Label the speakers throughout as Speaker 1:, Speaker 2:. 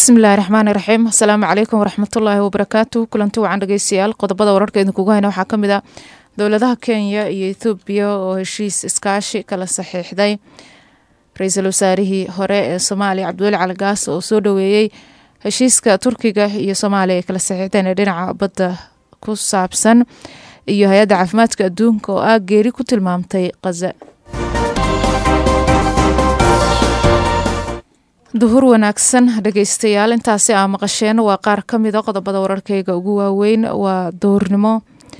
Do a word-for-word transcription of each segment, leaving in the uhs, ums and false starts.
Speaker 1: bismillaahi raxmaani raxiim assalaamu calaykum waraxmatullaahi wabarakaatu kulanti wacan dhegeystayaal qodobada wararka idinkugu hayna waxaa ka mid ah dowladaha Kenya iyo Ethiopia oo heshiis iskaashi kala saxiixday ra-iisul wasaarihii hore ee Soomaaliya Cabdiweli Cali Gaas oo soo dhaweeyay heshiiska Turkiga iyo Soomaaliya kala saxiixdeen dhinaca badda ku saabsan iyo hay'adda caafimaadka adduunka oo ah geeri ku tilmaamtay Gaza. duhur wanaagsan dhageystayaal intaasi aa maqasheen waa qaar ka mid ah qodobada wararkayga ugu waaweyn waa duhurnimo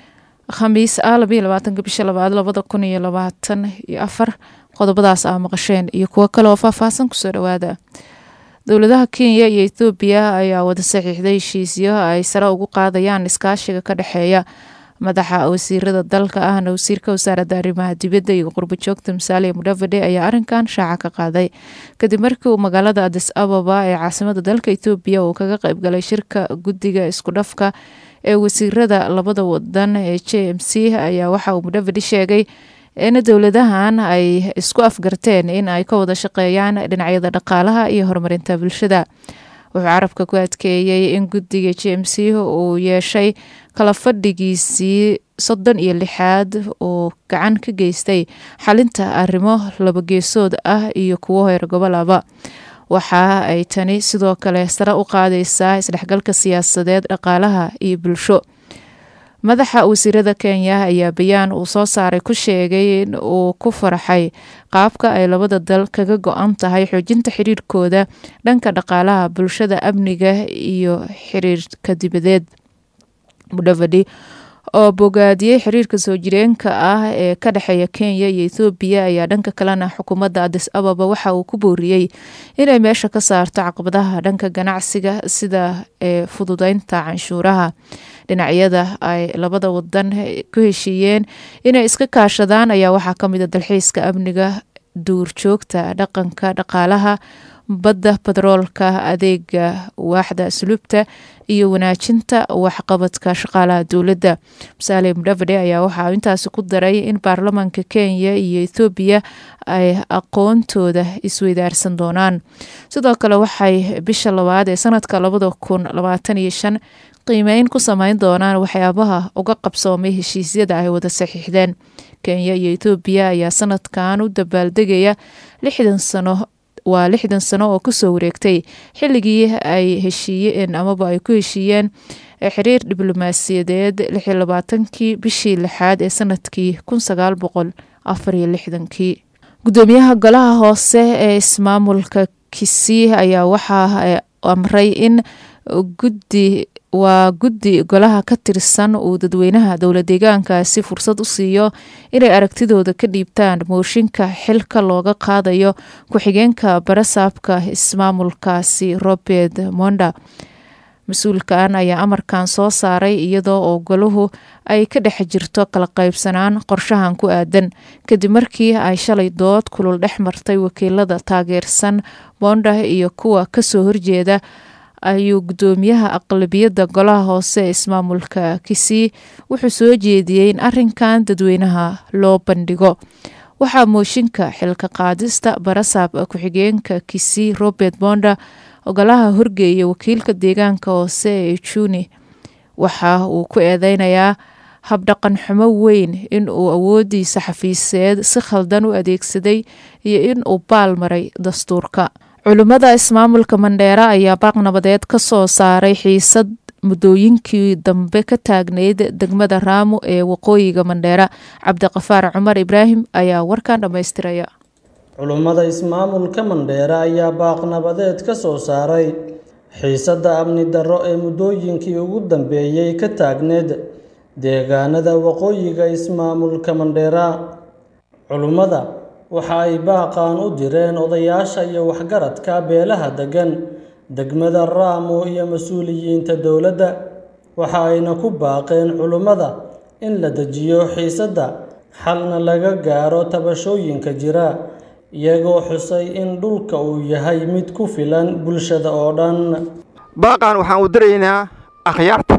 Speaker 1: khamiis ah labiyo labaatanka bisha labaad labada kun iyo labaatan iyo afar qodobadaas aa maqasheen iyo kuwo kale oo faahfaahsan kusoo dhawaada. dowladaha Kenya iyo Ethiopia ayaa wada saxiixday heshiisyo ay sare ugu qaadayaan iskaashiga ka dhexeeya madaxa wasiirada dalka ahna wasiirka wasaaradda arrimaha dibadda iyo qurbo joogta Musalia Mudavadi ayaa arrinkan shaaca ka qaaday kadib markii uu magaalada Addis Ababa ee caasimadda dalka Ethiopia uu kaga qayb galay shirka guddiga isku dhafka ee wasiirada labada wadan ee J M C ayaa waxa uu Mudavadi sheegay in dowladahan ay isku afgarteen in ay ka wada shaqeeyaan dhinacyada dhaqaalaha iyo horumarinta bulshada. wuxuu carabka ku adkeeyay in guddiga J M C uu yeeshay kala fadhigiisii soddon iyo lixaad oo gacan ka geystay xalinta arrimo laba geesood ah iyo kuwo heer gobolaba. waxa ay tani sidoo kale sare u qaadaysaa isdhexgalka siyaasadeed dhaqaalaha iyo bulsho. madaxa wasiirada Kenya ayaa bayaan uu soo saaray ku sheegay in uu ku farxay qaabka ay labada dal kaga go'an tahay xoojinta xiriirkooda dhanka dhaqaalaha bulshada amniga iyo xiriirka dibadeed. Mudavadi oo bogaadiyay xiriirka soo jireenka ah ee ka dhexeeya Kenya iyo Ethiopia ayaa dhanka kalena xukuumadda Addis Ababa waxa uu ku booriyay inay meesha ka saarto caqabadaha dhanka ganacsiga sida ee fududeynta canshuuraha. dhinacyada ay labada wadan ku heshiiyeen inay iska kaashadaan ayaa waxaa ka mid ah dalxiiska amniga duurjoogta dhaqanka dhaqaalaha badda batroolka adeega waaxda asluubta iyo wanaajinta waxqabadka shaqaalaha dowladda. Musalia Mudavadi ayaa waxaa intaasi ku daray in baarlamaanka Kenya iyo Ethiopia ay aqoontooda isweydaarsan doonaan. sidoo kale waxay bisha labaad ee sanadka labada kun labaatan iyo shan qiimeyn ku samayn doonaan waxyaabaha uga qabsoomay heshiisyada ay wada saxiixdeen. Kenya iyo Ethiopia ayaa sanadkan u dabaaldegaya lixdan sano waa lixdan sano oo kusoo wareegtay xilligii ay heshiiyeen amaba ay ku heshiiyeen xiriir diblomaasiyadeed lix iyo labaatankii bishii lixaad ee sanadkii kun sagaal boqol afar iyo lixdankii. gudoomiyaha golaha hoose ee ismaamulka Kisii ayaa waxaa amray in guddi waa guddi golaha ka tirsan uu dadweynaha dowlad deegaankaasi fursad u siiyo inay aragtidooda ka dhiibtaan mooshinka xilka looga qaadayo ku-xigeenka barasaabka ismaamulkaasi Robert Monda. mas-uulkan ayaa amarkan soo saaray iyadoo oo golahu ay ka dhex jirto kala qaybsanaan qorshahan ku aadan kadib markii ay shalay dood kulul dhex martay wakiilada taageersan Monda iyo kuwa kasoo horjeeda. ayuu gudoomiyaha aqlabiyadda golaha hoose ee ismaamulka Kisii wuxuu soo jeediyey in arrinkan dadweynaha loo bandhigo. waxaa mooshinka xilka qaadista barasaab ku-xigeenka Kisii Robert Monda ogolaha horgeeya wakiilka deegaanka hoose ee Juni. waxa uu ku eedeynayaa habdhaqan xumo weyn in uu awoodiisa xafiiseed si khaldan u adeegsaday iyo in uu baal maray dastuurka. culimada ismaamulka Mandera ayaa baaq nabadeed ka soo saaray xiisad muddooyinkii dambe ka taagneyd degmada Raamo ee waqooyiga Mandera. Cabdiqafaar Cumar Ibraahim ayaa warkan dhamaystiraya.
Speaker 2: culimada ismaamulka Mandera ayaa baaq nabadeed ka soo saaray xiisadda amni darro ee muddooyinkii ugu dambeeyay ka taagneyd deegaanada waqooyiga ismaamulka Mandera. culimada waxa ay baaqaan u direen odayaasha iyo waxgaradka beelaha degan degmada Raamo iyo mas'uuliyiinta dowladda. waxa ayna ku baaqeen culimada in la dejiyo xiisadda xalna laga gaaro tabashooyinka jira iyagoo xusay in dhulka uu yahay mid ku filan bulshada oo dhan.
Speaker 3: baaqan waxaan u diraynaa akhyaarta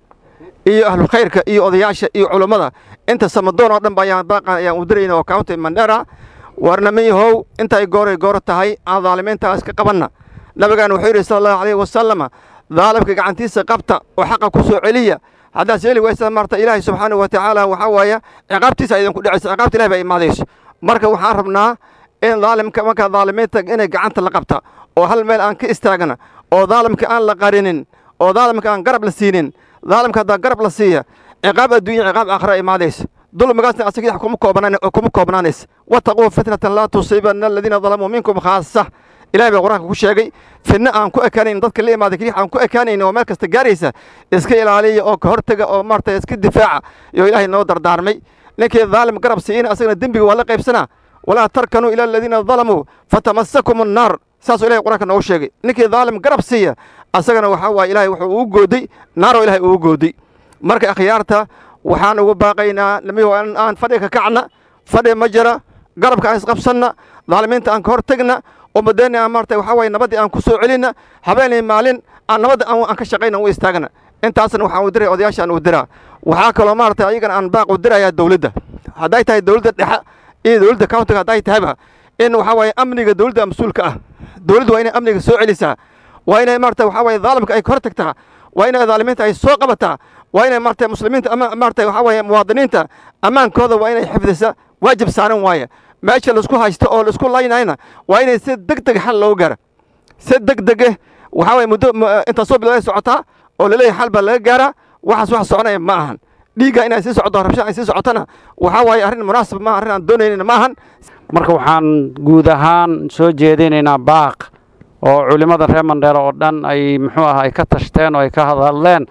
Speaker 3: iyo ahlu khayrka iyo odayaasha iyo culimada inta samadoon oo dhan bayaan baaqan ayaan u diraynaa oo county Mandera warna ma yahow intay gooray goor tahay aan daalimiintaas ka qabanna nabigaan wuxuu yidhi sala allahu calayhi wasalama daalimka gacantiisa qabta oo xaqa ku soo celiya haddaad yeeli waysa maarta ilaahay subxaanahu watacaala waxaa waaye ciqaabtiisa idinku dhacaysa ciqaabta ilahay baa imaadayso marka waxaan rabnaa in daalimka markaa daalimiinta inay gacanta la qabta oo hal meel aan ka istaagna oo daalimka aan la qarinin oo daalimka aan garab la siinin daalimka haddaa garab la siiya ciqaab adduunya ciqaab aakhira imaadaysa dulmigaasna asaga kuma koobnaan kuma koobnaanaysa wattaquu fitnatan laa tusiibanna aladiina dalamuu minkum khaasa ilaahay baa qur-aanka ku sheegay fidna aan ku ekaanayn dadka la imaaday keliya aan ku ekaanayn oo meel kasta gaaraysa iska ilaaliya oo ka hortaga oo maartay iska difaaca iyo ilaahay noo dardaarmay ninkii daalim garab siiyina asagana dembiga waa la qaybsanaa walaa tarkanuu ila aladiina dalamuu fatamassakum annaar saasuu ilahay qur-aanka noogu sheegay ninkii daalim garab siiya asagana waxaa waaye ilaahay wuxuu ugu gooday naaroo ilaahay ugu gooday marka akhyaarta waxaan ugu baaqaynaa nimihu aan fadhiga ka kacna fadhi ma jira garabka aan isqabsanna daalimiinta aan ka hortagna ummadeenna aan maartay waxaa waaye nabaddii aan ku soo celinna habeenay maalin aan nabadda aan ka shaqayna u istaagna intaasna waxaan u diray odayaasha aan u diraa waxaa kaloo maartay ayagana aan baaq u dirayaa dawladda hadday tahay dawladda dhexe iyo dawladda countiga hadday tahayba in waxaa waaye amniga dawladda mas-uulka ah dawladdu waa inay amniga soo celisaa waa inay maartay waxaa waaye daalimka ay ka hor tagtaa waa inay daalimiinta ay soo qabataa waa inay maartay muslimiinta ama maartay waxaa waaye muwaadiniinta ammaankooda waa inay xifdisa waajib saaran waaye meesha laisku haysto oo laisku laynayna waa inay si deg deg xal loogu gaara si deg dege waxaa waye muddo intaasoo bilood socotaa oo laleeyahay xal baa laga gaaraa waxaas wax soconaya ma ahan dhiigga inay sii socdo rabsha ay sii socotana waxaa waaye arrin munaasab maaha arrin aan doonaynina ma ahan
Speaker 4: marka waxaan guud ahaan soo jeedinaynaa baaq oo culimmada reer Mandheera oo dhan ay muxuu ahaa ay ka tashteen oo ay ka hadleen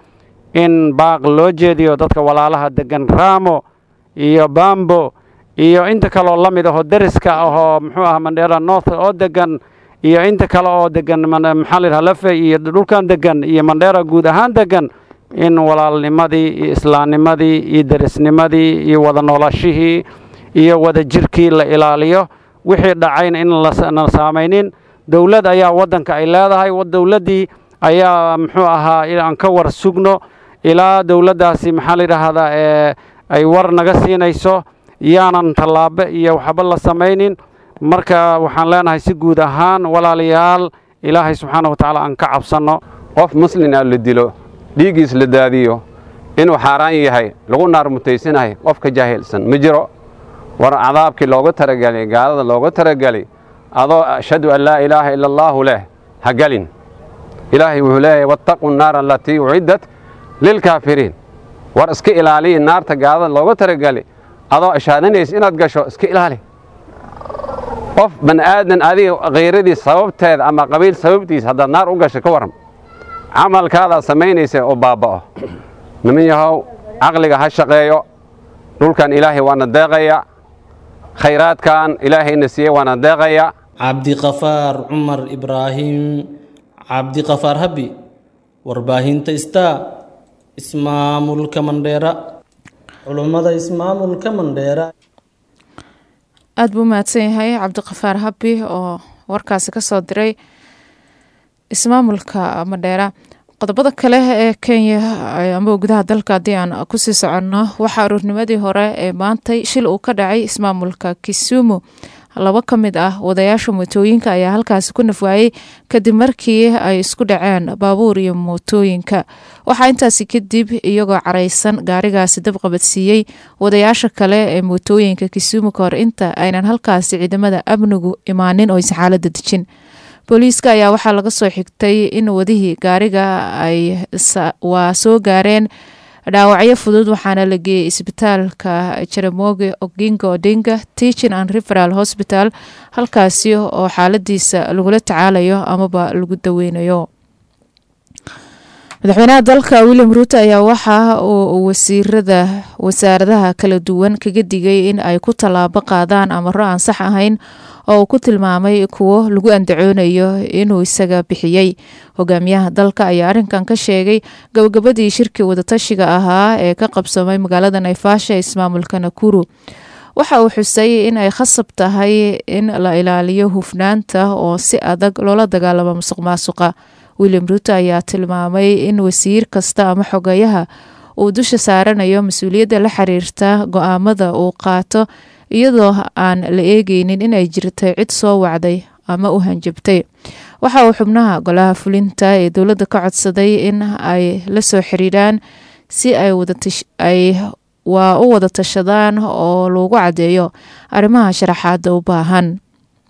Speaker 4: in baaq loo jeediyo dadka walaalaha degan Raamo iyo Bambo iyo inta kale oo la mid ah dariska ah muxuu ahaa Mandheera North oo degan iyo inta kale oo degan maxalli halafe iyo dhulkan degan iyo Mandheera guud ahaan degan in walaalnimadii iyo islaamnimadii iyo darisnimadii iyo wada noolashihii iyo wada jirkii la ilaaliyo wixii dhacayna in la saameynin dawlad ayaa wadanka ay leedahay dawladii ayaa muxuu ahaa aan ka war sugno ilaa dawladdaasi maxaa la yiraahdaa ee ay war naga siinayso yaanan talaabo iyo waxba la samaynin marka waxaan leenahay si guud ahaan walaalayaal ilaahay subxaanahu wa tacaala aan ka cabsano
Speaker 5: qof muslim ah la dilo dhiigiis la daadiyo inuu xaaraan yahay lagu naar mutaysanahay qofka jaahilsan ma jiro war cadaabkii looga talagalay gaalada looga talagalay adoo ashhadu an laa ilaaha ila allah leh ha galin ilaahay wuxuu leeyahay wattaqu nnaara allatii uciddat lilkaafiriin war iska ilaaliya naarta gaalada looga talagalay adoo ashaadanaysa inaad gasho iska ilaali qof bani aadan adiga khayradii sababteeda ama qabiil sababtiisa haddaad naar u gasho ka waran camalkaadaad samaynaysa oo baaba'o niman yahow caqliga ha shaqeeyo dhulkan ilaahay waana deeqaya khayraadkan ilaahayna siiyey waana deeqaya
Speaker 2: cabdiqafaar cumar ibraahim cabdiqafaar habi warbaahinta star ismaamulka Mandheera culummada ismaamulka Mandheera
Speaker 1: aad buu mahadsan yahay cabdiqafaar habi oo warkaasi ka soo diray ismaamulka Mandheera qodobada kale ee Kenya ama gudaha dalka hadii aan ku sii soconno waxa aroornimadii hore ee maantay shil uu ka dhacay ismaamulka Kisumu laba ka mid ah wadayaasha mootooyinka ayaa halkaasi ku nafwaayay kadib markii ay isku dhaceen baabuur iyo mootooyinka waxaa intaasi kadib iyagoo careysan gaarigaasi dab qabadsiiyey wadayaasha kale ee mootooyinka Kisumu ka hor inta aynan halkaasi ciidamada amnigu imaanin oo xaaladda dejin booliiska ayaa waxaa laga soo xigtay in wadihii gaariga ay waa soo gaareen dhaawacyo fudud waxaana la geeyay isbitaalka Jaramogi Oginga Odinga Teaching and Referral Hospital halkaasi oo xaaladiisa lagula tacaalayo amaba lagu daweynayo madaxweynaha dalka William Ruto ayaa waxa uu wasiirada wasaaradaha kala duwan kaga digay in ay ku talaabo qaadaan amaro aan sax ahayn oo ku tilmaamay kuwo lagu andacoonayo inuu isaga bixiyay hogaamiyaha dalka ayaa arinkan ka sheegay gabagabadii shirki wada tashiga ahaa ee ka qabsamay magaalada Naivasha ismaamulka Nakuru waxa uu xusay in ay khasab tahay in la ilaaliyo hufnaanta oo si adag loola dagaalamo musuqmaasuqa William Ruto ayaa tilmaamay in wasiir kasta ama xogayaha uu dusha saaranayo mas'uuliyadda la xiriirta go'aamada uu qaato iyadoo aan la eegaynin in ay jirtay cid soo wacday ama u hanjabtay waxa uu xubnaha golaha fulinta ee dowladda ka codsaday in ay la soo xiriiraan si ay ay waa u wada tashadaan oo loogu cadeeyo arrimaha sharaxaada u baahan.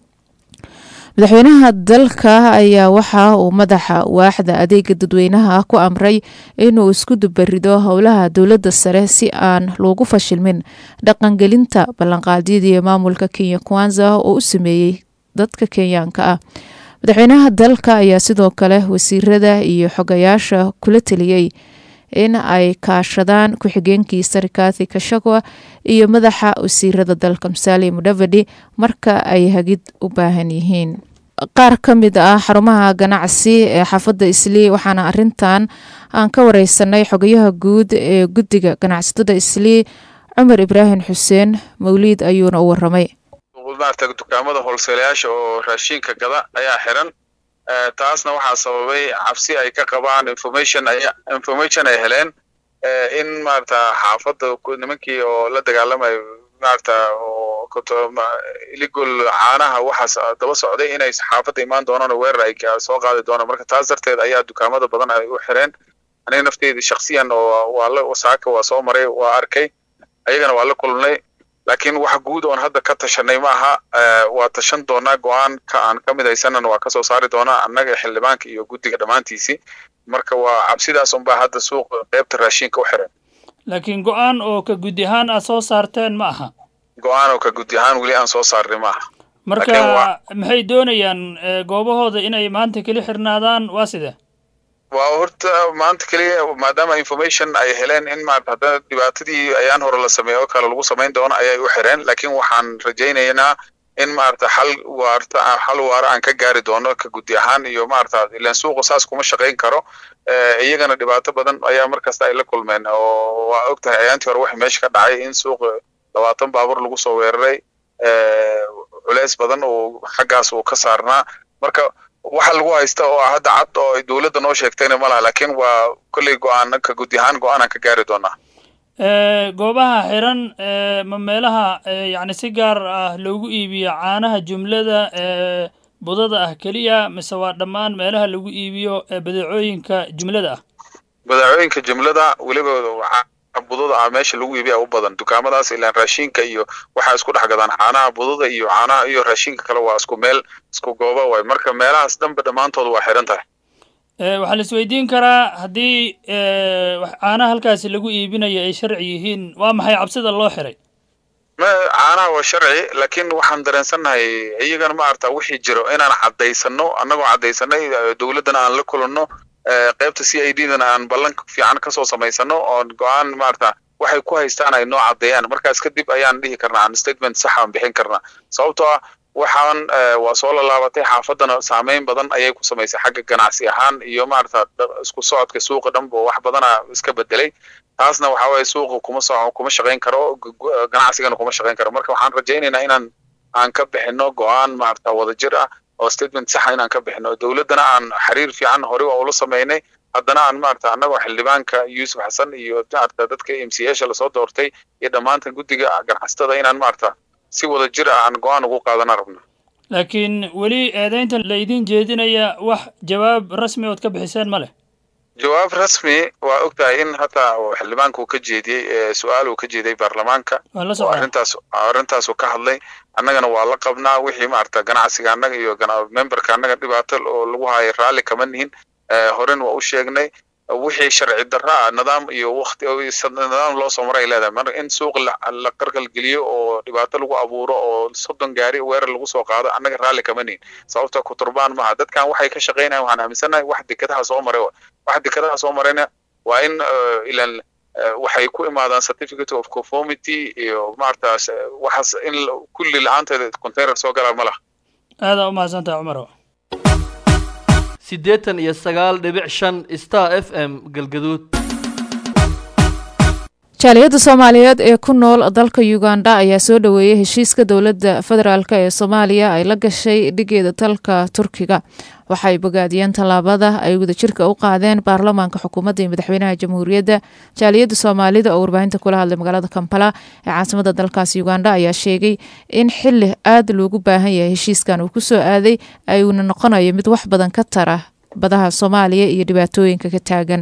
Speaker 1: madaxweynaha dalka ayaa waxa uu madaxa waaxda adeega dadweynaha ku amray inuu isku dubarido howlaha dowladda sare si aan loogu fashilmin dhaqangelinta ballanqaadyadii maamulka Kenya Kwanza oo u sameeyey dadka Kenyaanka ah. madaxweynaha dalka ayaa sidoo kale wasiirada iyo xogayaasha kula taliyey in ay kaashadaan ku-xigeenkii Sarikathi Kashagwa iyo madaxa wasiirada dalka Musalia Mudavadi marka ay hagid u baahan yihiin. qaar ka mid ah xarumaha ganacsi ee xaafadda Islii waxaana arintan aan ka wareysanay xogayaha guud ee guddiga ganacsatada Islii Cumar Ibrahim Xuseen Mawlid ayuuna u waramay.
Speaker 6: maartay dukaamada wholesale-yaasha oo raashinka gada ayaa xiran taasna waxaa sababay cabsi ay ka qabaan information ay information ay heleen in maarta xaafadda nimankii oo la dagaalamay maarta oo illegal caanaha waxaas daba socday inay xaafadda imaan doonaan weerar ay soo qaadi doonaan marka taas darteed ayaa dukaamada badan ay u xireen. aniga nafteedii shakhsiyan oo waa la wasaaka waa soo maray waa arkay ayagana waa la kulnay laakiin waxa guud oo hadda ka tashanay ma aha waa tashan doonaa go'aan ka aan ka midaysanana waa ka soo saari doonaa annaga xildhibaanka iyo guddiga dhamaantiisi marka waa cabsidaas un baa hadda suuq qaybta raashinka u xiran.
Speaker 7: laakiin go'aan oo ka guddi ahaan aad soo saarteen ma aha
Speaker 6: go'aan oo ka guddi ahaan weli aan soo saarnay ma aha
Speaker 7: marka maxay doonayaan goobahooda inay maanta kali xirnaadaan waa sidee
Speaker 6: waa horta maanta kaliya maadaama information ay heleen in maarta hadda dhibaatadii ayaan hore la sameeyo kale lagu sameyn doono ayay u xireen laakiin waxaan rajaynaynaa in maarta xal waarta xal waara aan ka gaari doono ka guddi ahaan iyo maarta ilaan suuqa saas kuma shaqeyn karo iyagana dhibaato badan ayaa markasta ay la kulmeen oo waa ogtahay ayaantii hore wax meesha ka dhacay in suuq labaatan baabuur lagu soo weeraray culays badan oo xaggaas uu ka saarnaa marka waxa lagu haysta oo hadda cad oo dawladda noo sheegtayna ma laha laakiin waa kulli go'aan ka guddi ahaan go'aan aan ka gaari doonaa.
Speaker 7: goobaha xiran ma meelaha yacni si gaar ah loogu iibiyo caanaha jumlada budada ah keliya mise waa dhammaan meelaha lagu iibiyo badeecooyinka jumlada ah
Speaker 6: badeecooyinka jumlada weliba budada ah meesha lagu iibiyo u badan dukaamadaas ilaa raashinka iyo waxa isku dhaxgadaan caanaha budada iyo caanaha iyo raashinka kale waa isku meel isku gooba way marka meelahaas dhanba dhamaantood waa xiran tahay.
Speaker 7: waxaa la isweydiin karaa haddii caanaha halkaasi lagu iibinayo ay sharci yihiin waa maxay cabsida loo xiray
Speaker 6: caanaha waa sharci laakiin waxaan dareensannahay iyagana ma arta wixii jiro inaan cadaysano annagoo cadaysanay dawladdana aan la kulanno qaybta C I D dana aan ballan fiican ka soo samaysano oo go'aan maarta waxay ku haystaan ay noo cadeeyaan markaas kadib ayaan dhihi karnaa aan statement sax aan bixin karnaa sababtoo ah waxaan waa soo la laabatay xaafadana saameyn badan ayay ku samaysay xagga ganacsi ahaan iyo maarta isku socodka suuqa dhanba wax badan iska bedelay taasna waxa way suuqa kuma soo kuma shaqeyn karo ganacsigana kuma shaqeyn karo marka waxaan rajaynaynaa inaan aan ka bixino go'aan maarta wada jir ah oo statement sax inaan ka bixino dawladdana aan xiriir fiican hore oo la sameynay haddana aan maarta annagoo xildhibaanka Yuusuf Xasan iyo maarta dadka M C A la soo doortay iyo dhamaantan guddiga ganacsatada inaan maarta si wada jir ah aan go'aan ugu qaadan rabno
Speaker 7: laakiin weli eedaynta la idin jeedinaya wax jawaab rasmi oo ka bixiseen ma leh
Speaker 6: jawaab rasmi waa ogtahay in hata xildhibaanku ka jeediyay su'aal uu ka jeeday baarlamaanka arintaas arintaas uu ka hadlay annagana waa la qabnaa wixii maarta ganacsiga annaga iyo memberka annaga dhibaato oo lagu hayo raali kama nihin horen waa u sheegnay wixii sharci darra nidaam iyo waqti oo nidaam loo soo maray leedahay mar in suuq la qarqal geliyo oo dhibaato lagu abuuro oo soddon gaari weerar lagu soo qaado annaga raali kama nihin sababta ku turbaan ma dadkan waxay ka shaqeynayaan waxaan aaminsanahay wax dekadaha soo maray wax dekadaha soo marayna waa in ilan waxay ku imaadaan certificate of conformity iyo maarta waxaas in kulli la'aanteeda container soo galaa ma laha
Speaker 7: aad u mahadsantahay Cumar
Speaker 8: sideetan iyo sagaal dhibic shan Star F M galgaduud
Speaker 1: jaaliyadda Soomaaliyeed ee ku nool dalka Uganda ayaa soo dhaweeyay heshiiska dowladda federaalka ee Soomaaliya ay la gashay dhigeeda dalka Turkiga. Waxay bogaadiyeen tallaabada ay wadajirka u qaadeen baarlamaanka xukuumadda iyo madaxweynaha jamhuuriyadda. Jaaliyadda Soomaalida oo warbaahinta kula hadlay magaalada Kampala ee caasimadda dalkaas Uganda ayaa sheegay in xilli aad loogu baahan yahay heshiiskan uu ku soo aaday ay uu noqonayo mid wax badan ka tara badaha Soomaaliya iyo dhibaatooyinka ka taagan.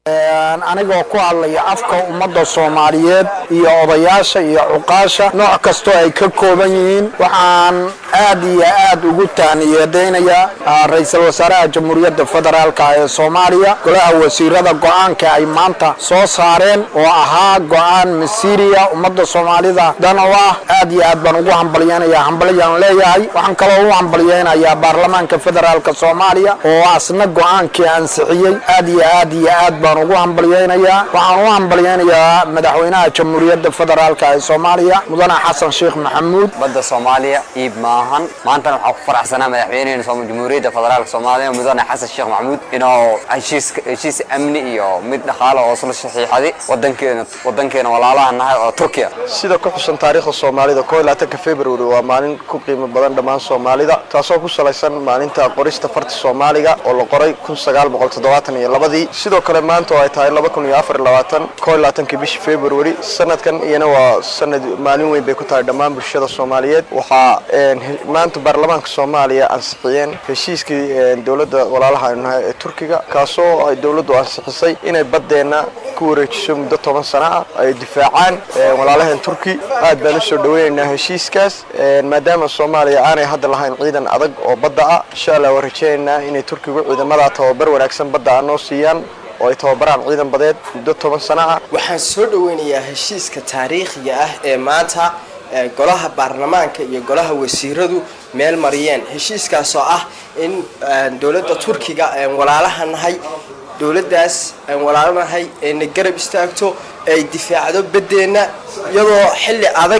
Speaker 8: anigoo ku hadlaya afka ummadda Soomaaliyeed iyo odayaasha iyo cuqaasha nooc kasto ay ka kooban yihiin waxaan aad iyo aad ugu taaniyadeynayaa ra'iisul wasaaraha jamhuuriyadda federaalka ee Soomaaliya golaha wasiirada go'aanka ay maanta soo saareen oo ahaa go'aan masiiriya ummadda Soomaalida dan oo ah aad iyo aad baan ugu hambalyeynaya hambalyan leeyahay waxaan kaloo u hambalyeynayaa baarlamaanka federaalka Soomaaliya oo asna go'aankii ansixiyay aad iyo aad iyo aad baan ugu hambalyeynaya waxaan u hambalyeynayaa madaxweynaha jamhuuriyadda federaalka ee Soomaaliya mudane Xasan Sheekh Maxamuud
Speaker 9: badda Soomaaliya iib maahan maanta waxaan ku faraxsanahay madaxweynaha Soomaaliya jamhuuriyadda federaalka Soomaaliya mudane Xasan Sheekh Maxamuud inuu heshiis heshiis amni iyo mid dhaqaale oo soo saxiixday wadankeena wadankeena walaalaha nahay oo Turkiya
Speaker 10: sida ku xusan taariikhda Soomaalida koob iyo labaatanka February waa maalin ku qiimo badan dhammaan Soomaalida taasoo ku salaysan maalinta qorista farta Soomaaliga oo la qoray kun sagaal boqol toddobaatan iyo laba sidoo kale maanta ay tahay laba kun iyo afar iyo labaatan koob iyo labaatanka bishii February sanadkan iyana waa sanad maalin weyn bay ku tahay dhammaan bulshada Soomaaliyeed waxa maanta baarlamaanka Soomaaliya ansixiyeen heshiiskii dawladda walaalaha ee Turkiga kaasoo ay dawladdu ansixisay inay badeena ku wareejiso muddo toban sano ah ay difaacaan walaalahan Turki aad baan u soo dhaweynaynaa heshiiskaas maadaama Soomaaliya aanay hadda lahayn ciidan adag oo badda ah insha Allah warjeynaa inay Turkigu ciidamada tababar wanaagsan badda noo siiyaan oo ay tababaraan ciidan badeed muddo toban sano ah
Speaker 11: waxaan soo dhaweynayaa heshiiska taariikhiga ah ee maanta golaha baarlamaanka iyo golaha wasiiradu meel mariyeen heshiiskaas oo ah in dawladda Turkiga ay walaalaha nahay dawladdaas ay walaalaha nahay ee garab istaagto ay difaacdo badeena iyadoo xilli adag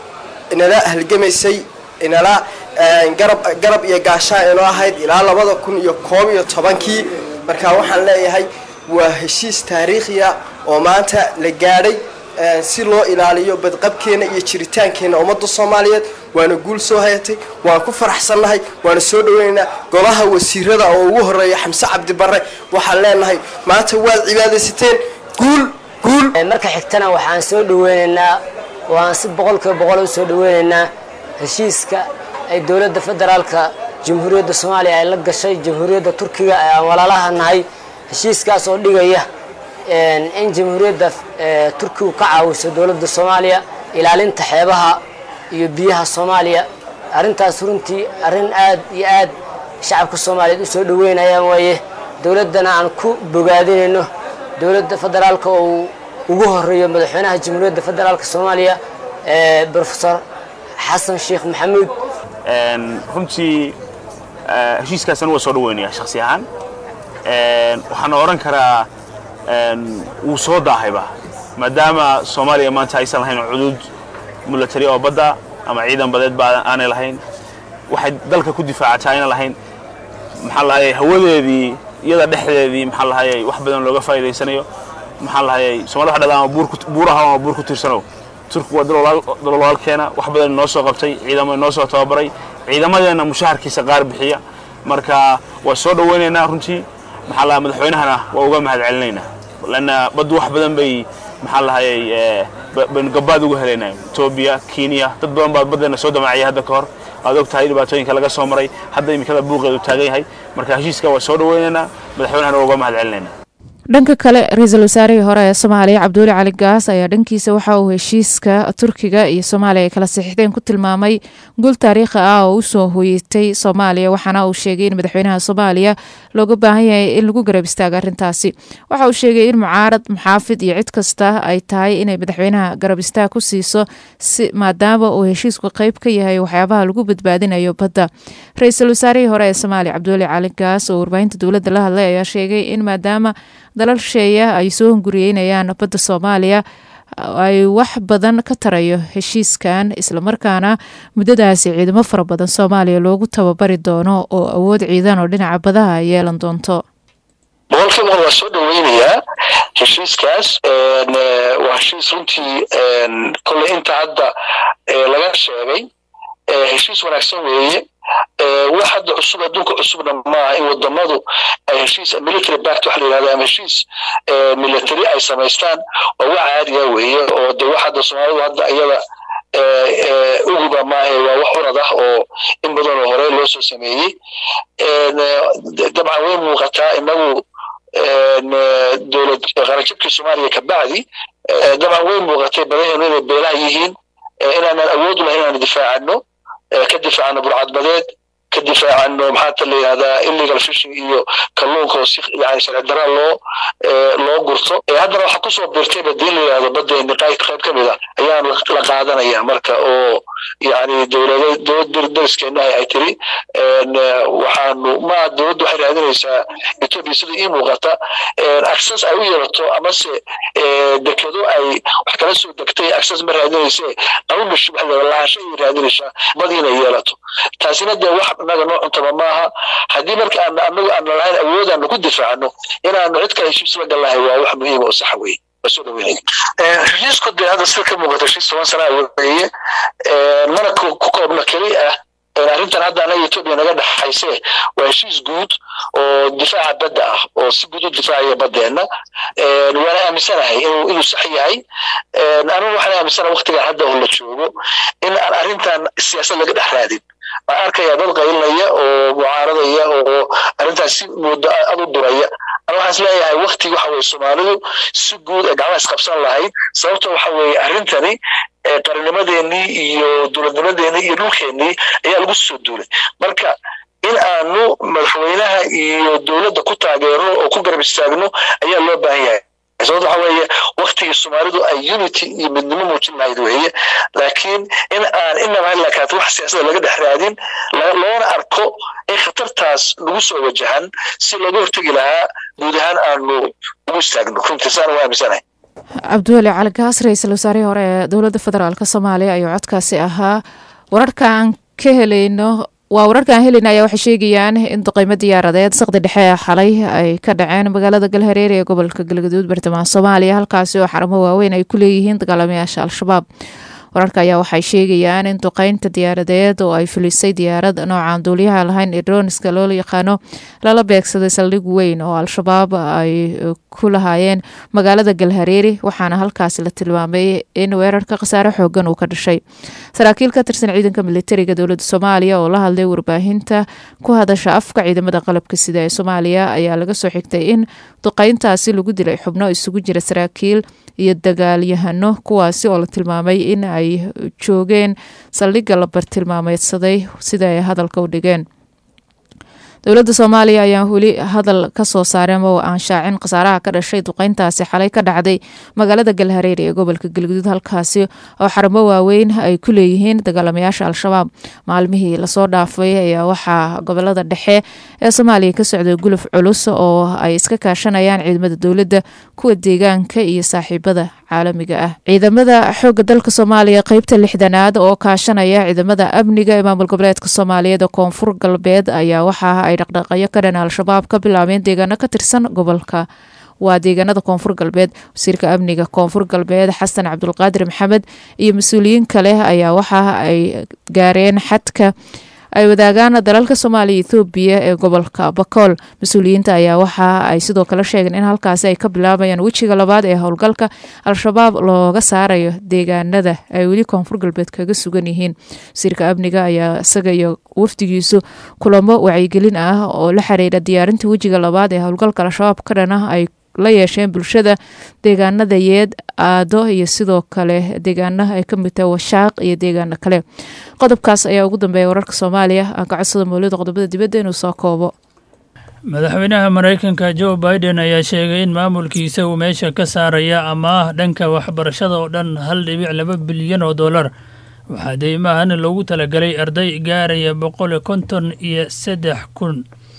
Speaker 11: inala halgamaysay inala garab garab iyo gaashaan inoo ahayd ilaa laba kun iyo koob iyo tobankii marka waxaan leeyahay waa heshiis taariikhi ah oo maanta la gaaray si loo ilaaliyo badqabkeena iyo jiritaankeena ummadda Soomaaliyeed waana guul soo hayatay waan ku faraxsanahay waana soo dhaweynaynaa golaha wasiirada oo ugu horeeya Xamse Cabdi Barre waxaan leenahay maanta waad cibaadaysateen guul guul
Speaker 12: marka xigtana waxaan soo dhaweynaynaa waan si boqolkiiba boqol u soo dhaweynaynaa heshiiska ay dawladda federaalka jamhuuriyadda Soomaaliya ay la gashay jamhuuriyadda Turkiga ee walaalaha nahay heshiiskaas oo dhigaya in jamhuuriyadda Turkiga ka caawiso dawladda Soomaaliya ilaalinta xeebaha iyo biyaha Soomaaliya arintaas runtii arin aad iyo aad shacabka Soomaaliyeed u soo dhaweynayaan waaye dawladana aan ku bogaadinayno dawladda federaalka oo ugu horeeyo madaxweynaha jamhuuriyadda federaalka Soomaaliya ee Professor Xasan Sheekh Maxamuud
Speaker 13: runtii heshiiskaas waa soo dhaweynayaa shakhsi ahaan waxaan oran karaa uu soo daahayba maadaama Soomaaliya maanta aysan lahayn xuduud military oo badda ama ciidan badeed baa aanay lahayn waxay dalka ku difaacatay inay lahayn maxaa lahaayay hawadeedii iyada dhexdeedii maxaa lahaayay wax badan looga faa'iideysanayo maxaa lahaayay Soomaaliya waxa dhadaan buur ku buuraha ama buur ku tiirsano Turku waa dalwalkeena wax badan noo soo qabtay ciidamo noo soo tababaray ciidamadeena mushaharkiisa qaar bixiya marka waa soo dhaweynaynaa runtii maxaa la madaxweynahana waa uga mahad celinaynaa lana bad wax badan bay maxaa lahaayay ban gabaad ugu heleynaa Ethiopia Kenya dad badan baa badeena soo damacay hadda ka hor aad ogtahay dhibaatooyinka laga soo maray hadda imikada buuqeedu taagan yahay marka heshiiska waa soo dhaweynaynaa madaxweynahana waa uga mahad celinaynaa
Speaker 1: dhanka kale ra'iisul wasaarihii hore ee Soomaaliya Cabdulle Cali Gaas ayaa dhankiisa waxa uu heshiiska Turkiga iyo Soomaaliya ay kala saxiixdeen ku tilmaamay guul taariikhi ah oo u soo hoyatay Soomaaliya waxaana uu sheegay in madaxweynaha Soomaaliya looga baahan yahay in lagu garab istaago arrintaasi waxa uu sheegay in mucaarad muxaafid iyo cid kasta ay tahay inay madaxweynaha garab istaag ku siiso si maadaama uu heshiisku qayb ka yahay waxyaabaha lagu badbaadinayo badda ra'iisul wasaarihii hore ee Soomaaliya Cabdulle Cali Gaas oo warbaahinta dawladda la hadlay ayaa sheegay in maadaama dalal sheeya ay soo hunguriyeynayaan badda Soomaaliya ay wax badan ka tarayo heshiiskan isla markaana muddadaasi ciidamo fara badan Soomaaliya loogu tababari doono oo awood ciidan oo dhinaca badaha yeelan doonto
Speaker 14: boqolkiiba boqol waa soo dhaweynayaa heshiiskaas waa heshiis runtii kolley inta hadda laga sheegay heshiis wanaagsan weeye wax hadda cusub adduunka cusubna maaha in wadamadu ay heshiis military pact waxa la yidhahda ama heshiis military ay samaystaan oo wax caadiya weeye oo de wax hadda soomaalidu hadda iyada uguba maahe waa wax urad ah oo in badan oo hore loo soo sameeyey dabcan way muuqataa inagu dowlad qaranjabkii soomaaliya ka bacdi dabcan way muuqatay badaheenu inay beelaha yihiin inaanan awood lahayn inaan difaacano ka difaacano burcadbadeed ka difaacano maxaa la yidhahdaa illegal fishing iyo kalluunka oo si yani sharci darra loo loo gurto haddana waxaa kusoo biirtay badin la yidhahdo badeeni qayb qayb ka mid ah ayaan la qaadanaya marka oo yani dowlada dowlad dariskeena ay tiri waxaanu ma dowladdu waxay raadinaysaa Ethiopia sida ii muuqata access ay u yeelato amase dekedo ay wax kala soo degtay access ma raadinaysa qawmi shubah lahaansho ay raadinaysaa badina yeelato taasina de wax naga nooc intaba maaha haddii marka aan anagu aan lahayn awood aan ku difaacno inaanu cid kale heshiis la galahay waa wax muhiim oo sax weeye soo dhaweynay heshiisku de hadda sida ka muuqata heshiis toban sano weeye mana ku koobna keli ah arrintan hadda anaga Ethiopia naga dhaxaysay waa heshiis guud oo difaaca badda ah oo si guud u difaacaya baddeena waana aaminsanahay inuu inuu sax yahay anigu waxaan aaminsanahay waqtiga hadda oo la joogo in aan arrintan siyaasad laga dhex raadin waxaan arkayaa dad qaylinaya oo mucaaradaya oo arrintaas si muddo aad u duraya ana waxaan isleeyahay waqti waxa weeye Soomaalidu si guud ee gacmaha isqabsan lahayd sababtoo waxa weeye arrintani qarnimadeennii iyo dowladnimadeennii iyo dhulkeennii ayaa lagu soo duulay marka in aanu madaxweynaha iyo dowladda ku taageero oo ku garab istaagno ayaa loo baahan yahay sababtoo waxa weeye waqtigii Soomaalidu ay unity iyo midnimo muujin lahayd weeye laakiin in aan inaba halakaat wax siyaasada laga dhex raadin loona arko in khatartaas lagu soo wajahan si looga hortagi lahaa guud ahaan aanu ugu istaagno runtii saan waa aaminsanahay
Speaker 1: cabdiweli cali gaas ra-iisul wasaarihii hore ee dowladda federaalk soomaaliya ayuu codkaasi ahaa wararka aan ka helayno waa wararka aan helayna ayaa waxay sheegayaan in duqeymo diyaaradeed saqdi dhexe ee xalay ay ka dhaceen magaalada galhareere ee gobolka galgaduud bartamaha soomaaliya halkaasi oo xarumo waaweyn ay ku leeyihiin dagaalamayaasha al-shabaab wararka ayaa waxay sheegayaan in duqeynta diyaaradeed oo ay fulisay diyaarad noocaan duuliyaha lahayn ee droniska loo yaqaano lala beegsaday saldhig weyn oo al-shabaab ay ku lahaayeen magaalada galhareere waxaana halkaasi la tilmaamay in weerarka khasaare xoogan uu ka dhashay saraakiil ka tirsan ciidanka militariga dowladda soomaaliya oo la hadlay warbaahinta ku hadasha afka ciidamada qalabka sida ee soomaaliya ayaa laga soo xigtay in duqeyntaasi lagu dilay xubno isugu jira saraakiil iyo dagaalyahano kuwaasi oo la tilmaamay in ay joogeen saldhigga la bartilmaameedsaday sida ay hadalka u dhigeen dowladda soomaaliya ayaa weli hadal ka soo saaray ama aan shaacin khasaaraha ka dhashay duqeyntaasi xalay ka dhacday magaalada galhareere ee gobolka galguduud halkaasi oo xarumo waaweyn ay ku leeyihiin dagaalamayaasha al-shabaab maalmihii lasoo dhaafay ayaa waxaa gobolada dhexe ee soomaaliya ka socday guluf culus oo ay iska kaashanayaan ciidamada dowladda kuwa deegaanka iyo saaxiibada caalamiga ah ciidamada xooga dalka soomaaliya qeybta lixdanaad oo kaashanaya ciidamada amniga ee maamul goboleedka soomaaliyeed ee koonfur galbeed ayaa waxaa ay dhaqdhaqayo ka dhan al-shabaab ka bilaabeen deegaano ka tirsan gobolka waa deegaanada koonfur galbeed wasiirka amniga koonfur galbeed xasan cabdulqaadir maxamed iyo mas-uuliyiin kale ayaa waxa ay gaareen xadka ay wadaagaan dalalka soomaaliya ethoobiya ee gobolka bakool mas-uuliyiinta ayaa waxa ay sidoo kale sheegeen in halkaasi ay ka bilaabayaan wejiga labaad ee howlgalka al-shabaab looga saarayo deegaanada ay weli koonfur galbeed kaga sugan yihiin wasiirka amniga ayaa isaga iyo wafdigiisu kulamo wacyigelin ah oo la xiriira diyaarinta wejiga labaad ee howlgalka al-shabaab ka dhan ah ay la yeesheen bulshada deegaanada yeed aado iyo sidoo kale deegaanaha ay ka mid tahay washaaq iyo deegaano kale qodobkaas ayaa ugu dambeeya wararka soomaaliya aan ka codsada mawlida qodobada dibadda inuu soo koobo
Speaker 7: madaxweynaha maraykanka joe biden ayaa sheegay in maamulkiisa uu meesha ka saaraya amaah dhanka waxbarashada oo dhan hal dhibic laba bilyan oo dollar waxaa deymahan loogu talagalay arday gaaraya boqol konton iyo saddex kun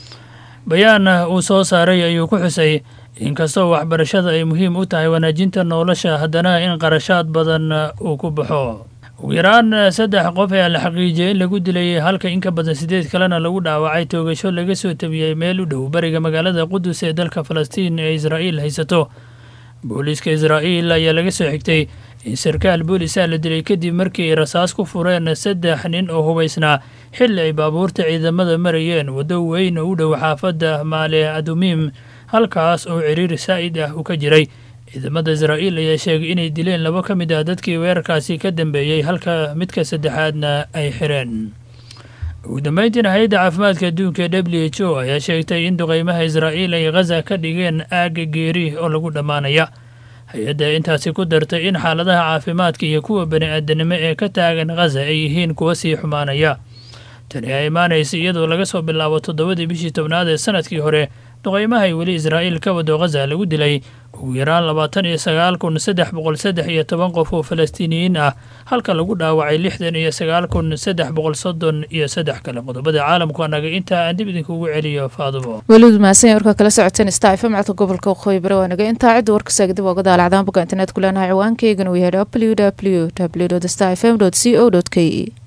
Speaker 7: bayaan uu soo saaray ayuu ku xusay inkastoo waxbarashada ay muhiim u tahay wanaajinta nolosha haddana in qarashaad badan uu ku baxo ugu yaraan saddex qof ayaa la xaqiijiyey in lagu dilay halka in ka badan sideed kalena lagu dhaawacay toogasho laga soo tabiyey meel u dhow bariga magaalada qudus ee dalka falastiin ee israa'iil haysato booliiska israa'iil ayaa laga soo xigtay in sarkaal boolisaa la dilay kadib markii ay rasaas ku fureen saddex nin oo hubaysnaa xilli ay baabuurta ciidamada marayeen waddo weyn oo u dhow xaafadda maale adumiim halkaas oo ciriiri saa'id ah uu ka jiray ciidamada israa'iil ayaa sheegay inay dileen laba ka mid ah dadkii weerarkaasi ka dambeeyey halka midka saddexaadna ay xireen ugu dambeyntiina hay-adda caafimaadka adduunka ee w h o ayaa sheegtay in duqeymaha israa'iil ay khaza ka dhigeen aagga geeri oo lagu dhammaanaya hay-adda intaasi ku dartay in xaaladaha caafimaadka iyo kuwa bani-aadanimo ee ka taagan khaza ay yihiin kuwa sii xumaanaya tani ayaa imaanaysa iyadoo laga soo bilaabo toddobadii bishii tobnaad ee sanadkii hore duqeymaha ay weli israa'iil ka wado khaza lagu dilay ugu yaraan labaatan iyo sagaal kun saddex boqol saddex iyo toban qof oo falastiiniyiin ah halka lagu dhaawacay lixdan iyo sagaal kun saddex boqol soddon iyo saddex kale qodobada caalamku anaga intaa aan dib idinkugu celiyo faadumo
Speaker 1: welidu mahadsan warka kala socoteen staifa macadka gobolka waqooyi bari waanaga intaa cidda warka saagdib ooga daalacdaan boga internet ku leenahay ciwaankeygan uu yahay w w w dot stafm dot co dot k e